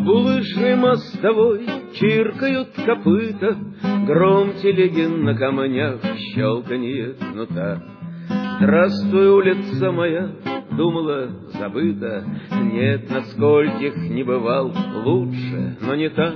булыжной мостовой чиркают копыта, гром телеги на камнях, щелканье кнута. Здравствуй, улица моя, думала, забыта. Нет, на скольких не бывал, лучше, но не так.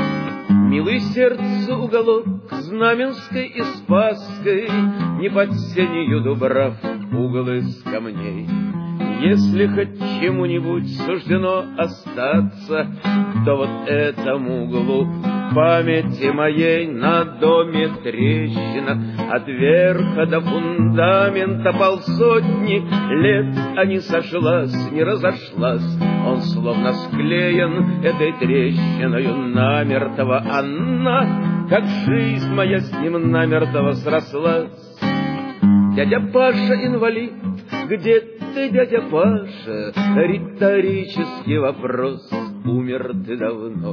Милый сердцу уголок Знаменской и Спасской, не под сенью дубрав, угол из камней. Если хоть чему-нибудь суждено остаться, то вот этому углу памяти моей на доме трещина. От верха до фундамента полсотни лет, а не сошлась, не разошлась. Он словно склеен этой трещиною намертво. Она, как жизнь моя, с ним намертво срослась. Дядя Паша инвалид, где ты, дядя Паша? Риторический вопрос, умер ты давно.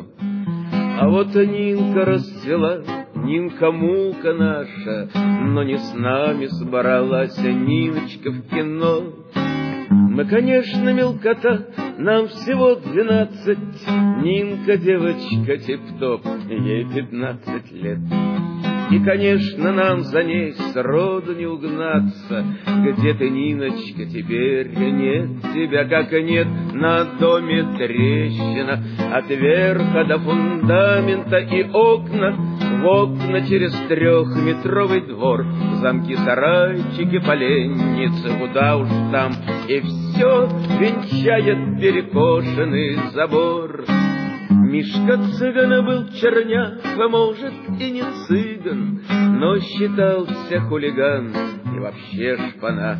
А вот Нинка расцвела, Нинка мука наша, но не с нами собралась Ниночка в кино. Мы, конечно, мелкота, нам всего 12, Нинка девочка тип-топ, ей 15 лет. И, конечно, нам за ней сроду не угнаться. Где ты, Ниночка, теперь? Нет тебя, как и нет на доме трещина. От верха до фундамента и окна, в окна через 3-метровый двор, замки, сарайчики, поленницы, куда уж там. И все венчает перекошенный забор. Мишка цыгана был черняк, а может и не цыган, но считался хулиган и вообще шпана.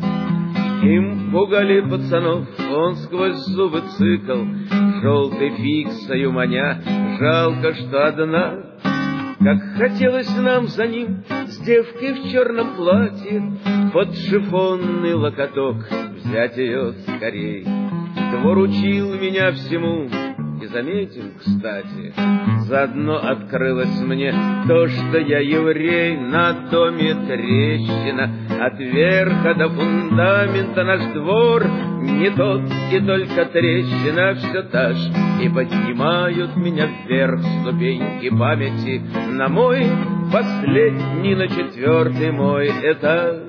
Им пугали пацанов, он сквозь зубы цыкал, желтой фиксою маня, жалко, что одна. Как хотелось нам за ним с девкой в черном платье под шифонный локоток взять ее скорей. Двор учил меня всему, и заметил, кстати, заодно открылось мне то, что я еврей. На доме трещина, от верха до фундамента наш двор не тот, и только трещина все та ж. И поднимают меня вверх ступеньки памяти на мой последний, на 4-й мой этаж.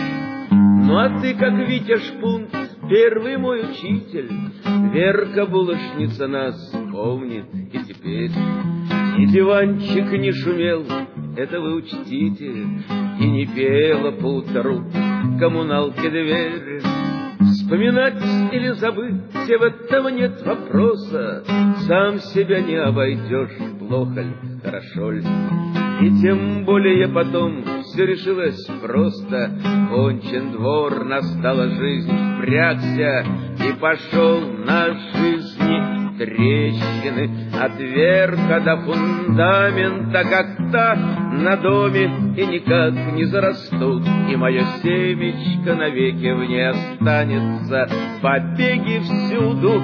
Ну а ты, как Витя Шпунт, первый мой учитель, Верка булочница нас помнит и теперь. И диванчик не шумел, это вы учтите, и не пела поутру коммуналке дверь. Вспоминать или забыть, в этом нет вопроса. Сам себя не обойдешь, плохо ли, хорошо ли. И тем более потом все решилось просто. Кончен двор, настала жизнь, впрягся и пошел на жизни трещины. От верха до фундамента, как та на доме, и никак не зарастут. И мое семечко навеки в ней останется. Побеги всюду,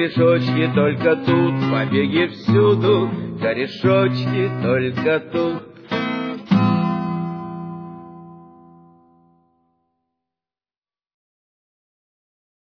корешочки только тут. Побеги всюду, корешочки только тут.